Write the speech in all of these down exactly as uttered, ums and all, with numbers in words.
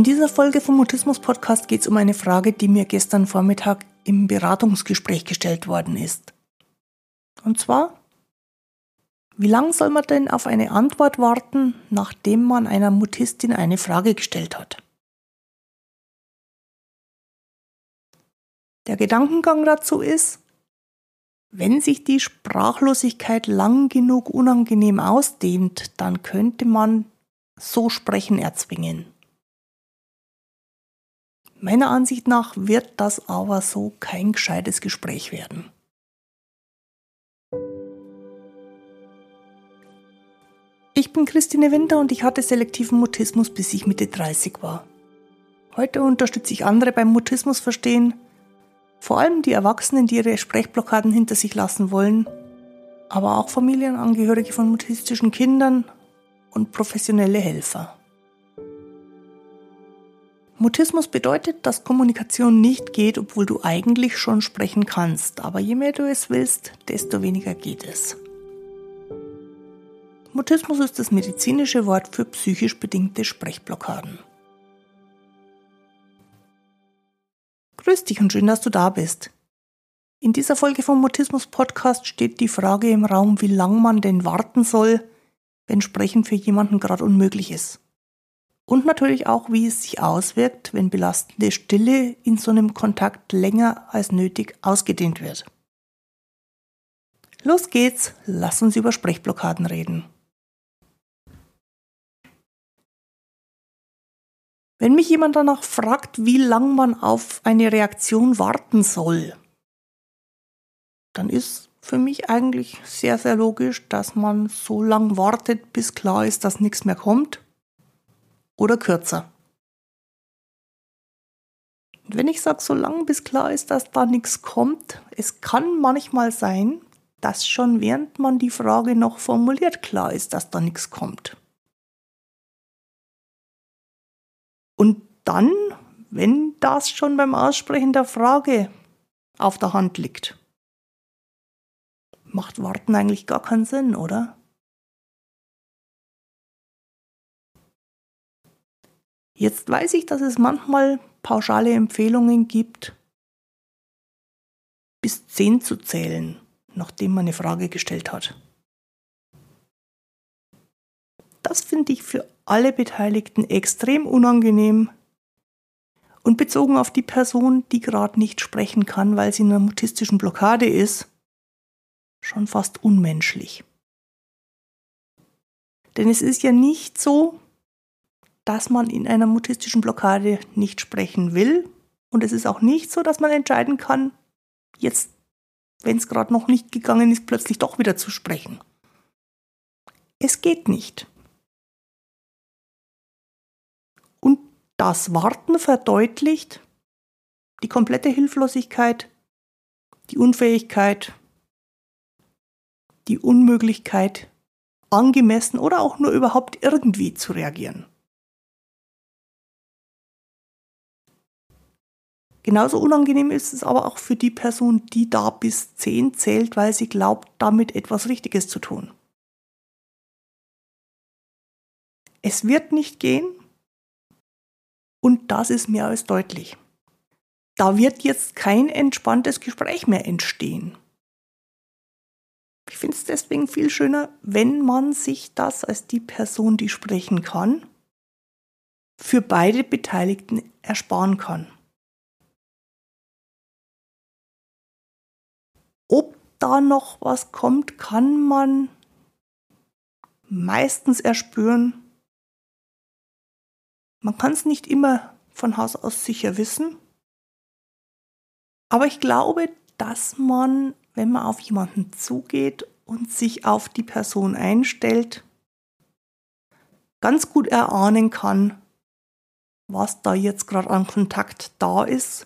In dieser Folge vom Mutismus-Podcast geht es um eine Frage, die mir gestern Vormittag im Beratungsgespräch gestellt worden ist. Und zwar, wie lange soll man denn auf eine Antwort warten, nachdem man einer Mutistin eine Frage gestellt hat? Der Gedankengang dazu ist, wenn sich die Sprachlosigkeit lang genug unangenehm ausdehnt, dann könnte man so Sprechen erzwingen. Meiner Ansicht nach wird das aber so kein gescheites Gespräch werden. Ich bin Christine Winter und ich hatte selektiven Mutismus, bis ich Mitte dreißig war. Heute unterstütze ich andere beim Mutismus verstehen, vor allem die Erwachsenen, die ihre Sprechblockaden hinter sich lassen wollen, aber auch Familienangehörige von mutistischen Kindern und professionelle Helfer. Mutismus bedeutet, dass Kommunikation nicht geht, obwohl du eigentlich schon sprechen kannst, aber je mehr du es willst, desto weniger geht es. Mutismus ist das medizinische Wort für psychisch bedingte Sprechblockaden. Grüß dich und schön, dass du da bist. In dieser Folge vom Mutismus-Podcast steht die Frage im Raum, wie lange man denn warten soll, wenn Sprechen für jemanden gerade unmöglich ist. Und natürlich auch, wie es sich auswirkt, wenn belastende Stille in so einem Kontakt länger als nötig ausgedehnt wird. Los geht's, lass uns über Sprechblockaden reden. Wenn mich jemand danach fragt, wie lange man auf eine Reaktion warten soll, dann ist für mich eigentlich sehr, sehr logisch, dass man so lange wartet, bis klar ist, dass nichts mehr kommt. Oder kürzer. Und wenn ich sage, so lange bis klar ist, dass da nichts kommt, es kann manchmal sein, dass schon während man die Frage noch formuliert, klar ist, dass da nichts kommt. Und dann, wenn das schon beim Aussprechen der Frage auf der Hand liegt, macht Warten eigentlich gar keinen Sinn, oder? Jetzt weiß ich, dass es manchmal pauschale Empfehlungen gibt, bis zehn zu zählen, nachdem man eine Frage gestellt hat. Das finde ich für alle Beteiligten extrem unangenehm und bezogen auf die Person, die gerade nicht sprechen kann, weil sie in einer mutistischen Blockade ist, schon fast unmenschlich. Denn es ist ja nicht so, dass man in einer mutistischen Blockade nicht sprechen will. Und es ist auch nicht so, dass man entscheiden kann, jetzt, wenn es gerade noch nicht gegangen ist, plötzlich doch wieder zu sprechen. Es geht nicht. Und das Warten verdeutlicht die komplette Hilflosigkeit, die Unfähigkeit, die Unmöglichkeit, angemessen oder auch nur überhaupt irgendwie zu reagieren. Genauso unangenehm ist es aber auch für die Person, die da bis zehn zählt, weil sie glaubt, damit etwas Richtiges zu tun. Es wird nicht gehen und das ist mehr als deutlich. Da wird jetzt kein entspanntes Gespräch mehr entstehen. Ich finde es deswegen viel schöner, wenn man sich das als die Person, die sprechen kann, für beide Beteiligten ersparen kann. Ob da noch was kommt, kann man meistens erspüren. Man kann es nicht immer von Haus aus sicher wissen. Aber ich glaube, dass man, wenn man auf jemanden zugeht und sich auf die Person einstellt, ganz gut erahnen kann, was da jetzt gerade an Kontakt da ist.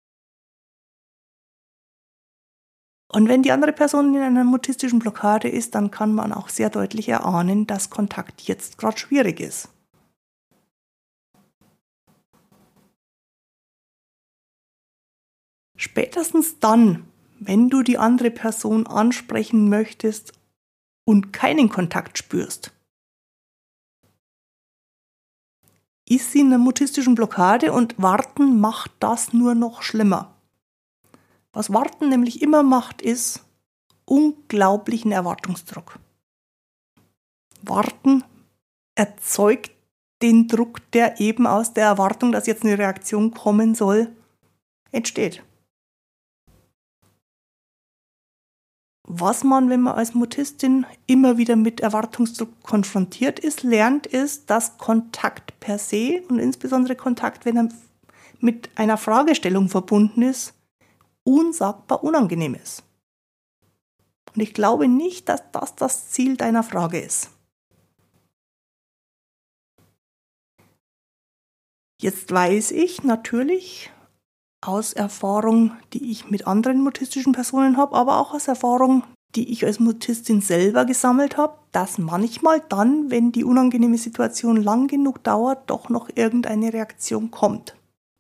Und wenn die andere Person in einer mutistischen Blockade ist, dann kann man auch sehr deutlich erahnen, dass Kontakt jetzt gerade schwierig ist. Spätestens dann, wenn du die andere Person ansprechen möchtest und keinen Kontakt spürst, ist sie in einer mutistischen Blockade und Warten macht das nur noch schlimmer. Was Warten nämlich immer macht, ist unglaublichen Erwartungsdruck. Warten erzeugt den Druck, der eben aus der Erwartung, dass jetzt eine Reaktion kommen soll, entsteht. Was man, wenn man als Mutistin immer wieder mit Erwartungsdruck konfrontiert ist, lernt, ist, dass Kontakt per se und insbesondere Kontakt, wenn er mit einer Fragestellung verbunden ist, unsagbar unangenehm ist. Und ich glaube nicht, dass das das Ziel deiner Frage ist. Jetzt weiß ich natürlich aus Erfahrung, die ich mit anderen mutistischen Personen habe, aber auch aus Erfahrung, die ich als Mutistin selber gesammelt habe, dass manchmal dann, wenn die unangenehme Situation lang genug dauert, doch noch irgendeine Reaktion kommt.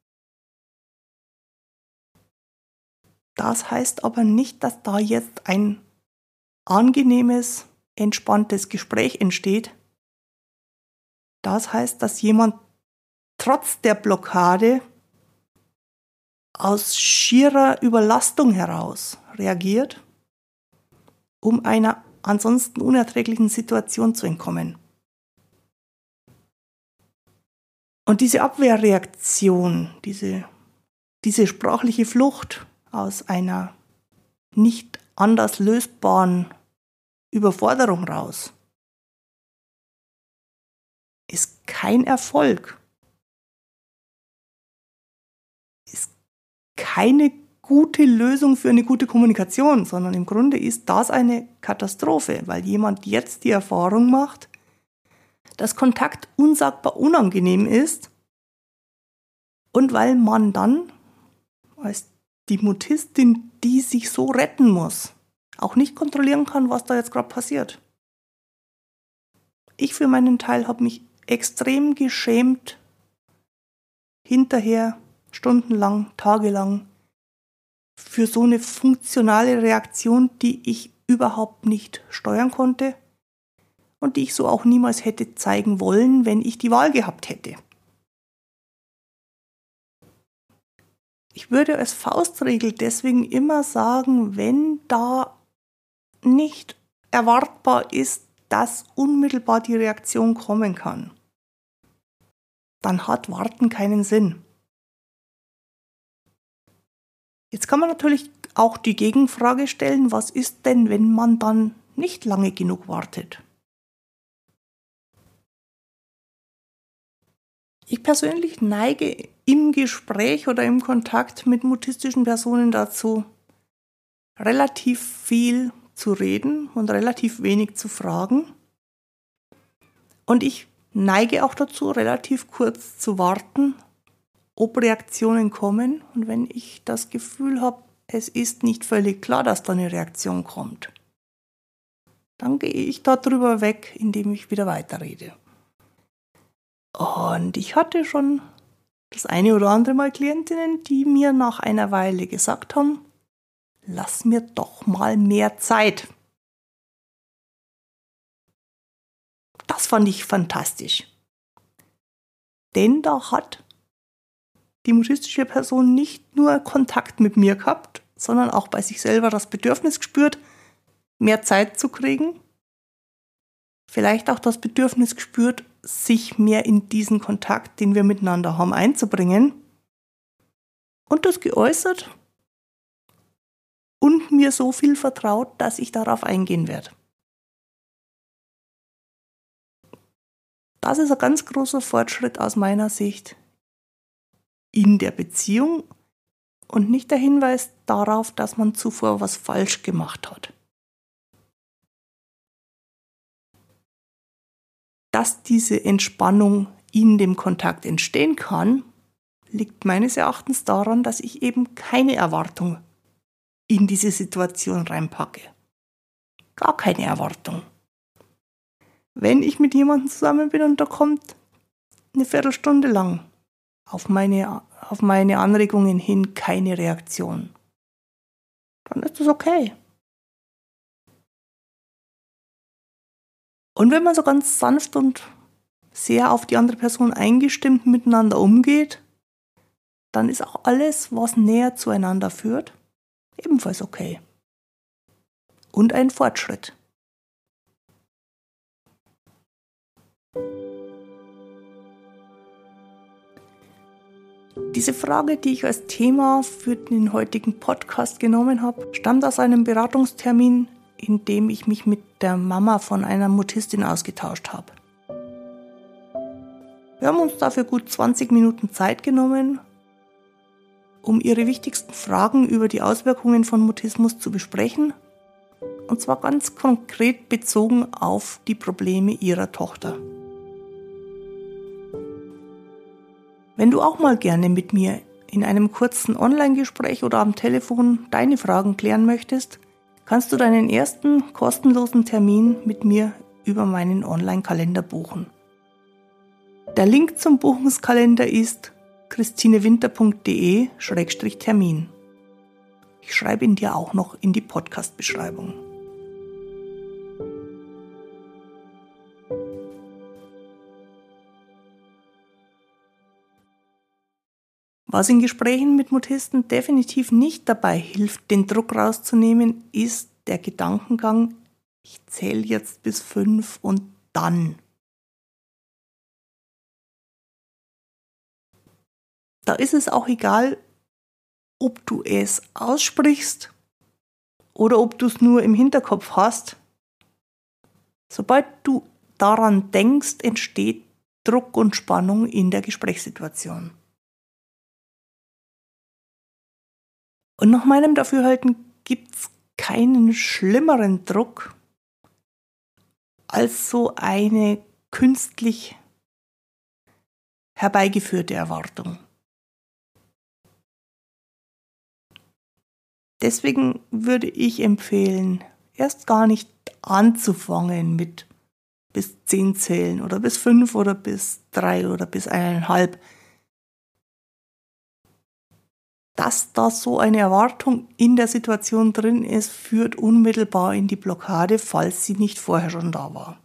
Das heißt aber nicht, dass da jetzt ein angenehmes, entspanntes Gespräch entsteht. Das heißt, dass jemand trotz der Blockade aus schierer Überlastung heraus reagiert, um einer ansonsten unerträglichen Situation zu entkommen. Und diese Abwehrreaktion, diese, diese sprachliche Flucht aus einer nicht anders lösbaren Überforderung raus, ist kein Erfolg, ist keine gute Lösung für eine gute Kommunikation, sondern im Grunde ist das eine Katastrophe, weil jemand jetzt die Erfahrung macht, dass Kontakt unsagbar unangenehm ist und weil man dann als die Mutistin, die sich so retten muss, auch nicht kontrollieren kann, was da jetzt gerade passiert. Ich für meinen Teil habe mich extrem geschämt, hinterher stundenlang, tagelang, für so eine funktionale Reaktion, die ich überhaupt nicht steuern konnte und die ich so auch niemals hätte zeigen wollen, wenn ich die Wahl gehabt hätte. Ich würde als Faustregel deswegen immer sagen, wenn da nicht erwartbar ist, dass unmittelbar die Reaktion kommen kann, dann hat Warten keinen Sinn. Jetzt kann man natürlich auch die Gegenfrage stellen, was ist denn, wenn man dann nicht lange genug wartet? Ich persönlich neige im Gespräch oder im Kontakt mit mutistischen Personen dazu, relativ viel zu reden und relativ wenig zu fragen. Und ich neige auch dazu, relativ kurz zu warten, ob Reaktionen kommen. Und wenn ich das Gefühl habe, es ist nicht völlig klar, dass da eine Reaktion kommt, dann gehe ich darüber weg, indem ich wieder weiterrede. Und ich hatte schon das eine oder andere Mal Klientinnen, die mir nach einer Weile gesagt haben, lass mir doch mal mehr Zeit. Das fand ich fantastisch. Denn da hat die mutistische Person nicht nur Kontakt mit mir gehabt, sondern auch bei sich selber das Bedürfnis gespürt, mehr Zeit zu kriegen. Vielleicht auch das Bedürfnis gespürt, sich mehr in diesen Kontakt, den wir miteinander haben, einzubringen. Und das geäußert und mir so viel vertraut, dass ich darauf eingehen werde. Das ist ein ganz großer Fortschritt aus meiner Sicht in der Beziehung und nicht der Hinweis darauf, dass man zuvor was falsch gemacht hat. Dass diese Entspannung in dem Kontakt entstehen kann, liegt meines Erachtens daran, dass ich eben keine Erwartung in diese Situation reinpacke. Gar keine Erwartung. Wenn ich mit jemandem zusammen bin und da kommt eine Viertelstunde lang auf meine, auf meine Anregungen hin keine Reaktion, dann ist das okay. Und wenn man so ganz sanft und sehr auf die andere Person eingestimmt miteinander umgeht, dann ist auch alles, was näher zueinander führt, ebenfalls okay. Und ein Fortschritt. Diese Frage, die ich als Thema für den heutigen Podcast genommen habe, stammt aus einem Beratungstermin, in dem ich mich mit der Mama von einer Mutistin ausgetauscht habe. Wir haben uns dafür gut zwanzig Minuten Zeit genommen, um ihre wichtigsten Fragen über die Auswirkungen von Mutismus zu besprechen, und zwar ganz konkret bezogen auf die Probleme ihrer Tochter. Wenn du auch mal gerne mit mir in einem kurzen Online-Gespräch oder am Telefon deine Fragen klären möchtest, kannst du deinen ersten kostenlosen Termin mit mir über meinen Online-Kalender buchen. Der Link zum Buchungskalender ist christinewinter punkt de Schrägstrich Termin. Ich schreibe ihn dir auch noch in die Podcast-Beschreibung. Was in Gesprächen mit Mutisten definitiv nicht dabei hilft, den Druck rauszunehmen, ist der Gedankengang, ich zähle jetzt bis fünf und dann. Da ist es auch egal, ob du es aussprichst oder ob du es nur im Hinterkopf hast. Sobald du daran denkst, entsteht Druck und Spannung in der Gesprächssituation. Und nach meinem Dafürhalten gibt es keinen schlimmeren Druck als so eine künstlich herbeigeführte Erwartung. Deswegen würde ich empfehlen, erst gar nicht anzufangen mit bis zehn zählen oder bis fünf oder bis drei oder bis eineinhalb. Dass da so eine Erwartung in der Situation drin ist, führt unmittelbar in die Blockade, falls sie nicht vorher schon da war.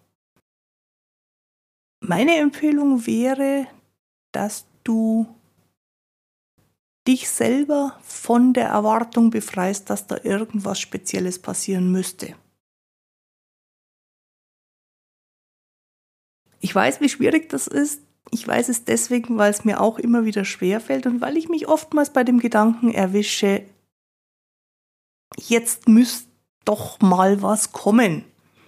Meine Empfehlung wäre, dass du dich selber von der Erwartung befreist, dass da irgendwas Spezielles passieren müsste. Ich weiß, wie schwierig das ist. Ich weiß es deswegen, weil es mir auch immer wieder schwerfällt und weil ich mich oftmals bei dem Gedanken erwische, jetzt müsste doch mal was kommen.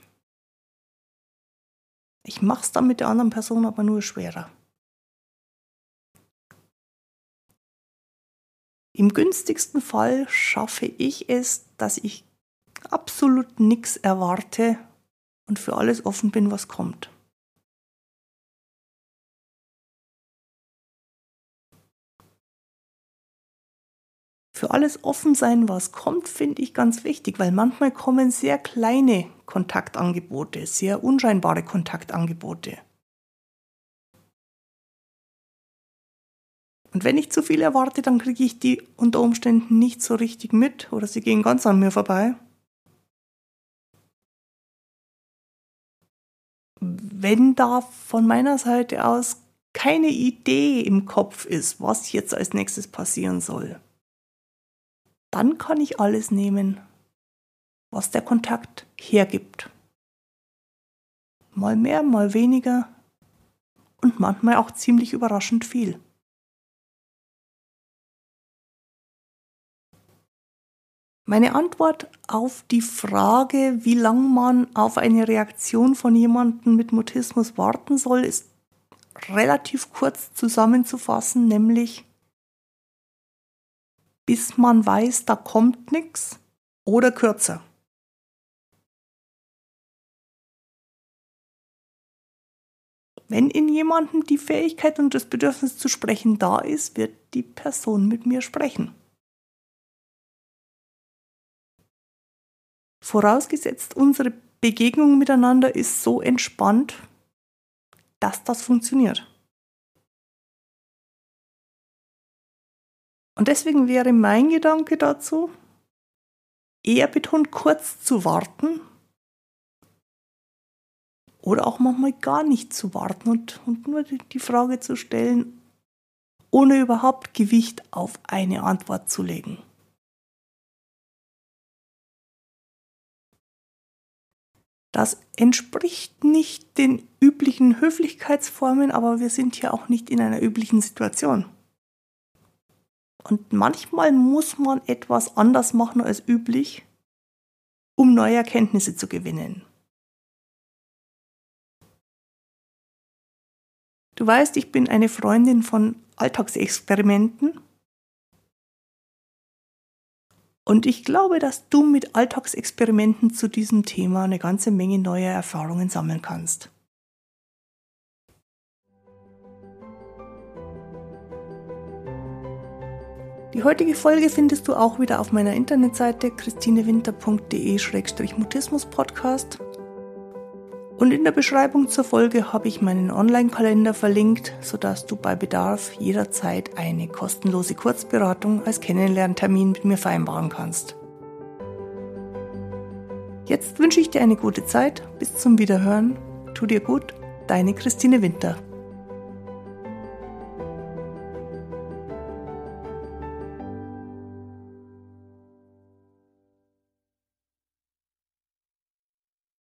Ich mache es dann mit der anderen Person aber nur schwerer. Im günstigsten Fall schaffe ich es, dass ich absolut nichts erwarte und für alles offen bin, was kommt. Für alles offen sein, was kommt, finde ich ganz wichtig, weil manchmal kommen sehr kleine Kontaktangebote, sehr unscheinbare Kontaktangebote. Und wenn ich zu viel erwarte, dann kriege ich die unter Umständen nicht so richtig mit oder sie gehen ganz an mir vorbei. Wenn da von meiner Seite aus keine Idee im Kopf ist, was jetzt als nächstes passieren soll, dann kann ich alles nehmen, was der Kontakt hergibt. Mal mehr, mal weniger und manchmal auch ziemlich überraschend viel. Meine Antwort auf die Frage, wie lange man auf eine Reaktion von jemandem mit Mutismus warten soll, ist relativ kurz zusammenzufassen, nämlich bis man weiß, da kommt nichts oder kürzer. Wenn in jemandem die Fähigkeit und das Bedürfnis zu sprechen da ist, wird die Person mit mir sprechen. Vorausgesetzt, unsere Begegnung miteinander ist so entspannt, dass das funktioniert. Und deswegen wäre mein Gedanke dazu, eher betont kurz zu warten Oder auch manchmal gar nicht zu warten und, und nur die Frage zu stellen, ohne überhaupt Gewicht auf eine Antwort zu legen. Das entspricht nicht den üblichen Höflichkeitsformen, aber wir sind ja auch nicht in einer üblichen Situation. Und manchmal muss man etwas anders machen als üblich, um neue Erkenntnisse zu gewinnen. Du weißt, ich bin eine Freundin von Alltagsexperimenten. Und ich glaube, dass du mit Alltagsexperimenten zu diesem Thema eine ganze Menge neuer Erfahrungen sammeln kannst. Die heutige Folge findest du auch wieder auf meiner Internetseite christinewinter punkt de slash mutismus-podcast. Und in der Beschreibung zur Folge habe ich meinen Online-Kalender verlinkt, sodass du bei Bedarf jederzeit eine kostenlose Kurzberatung als Kennenlerntermin mit mir vereinbaren kannst. Jetzt wünsche ich dir eine gute Zeit. Bis zum Wiederhören. Tu dir gut, deine Christine Winter.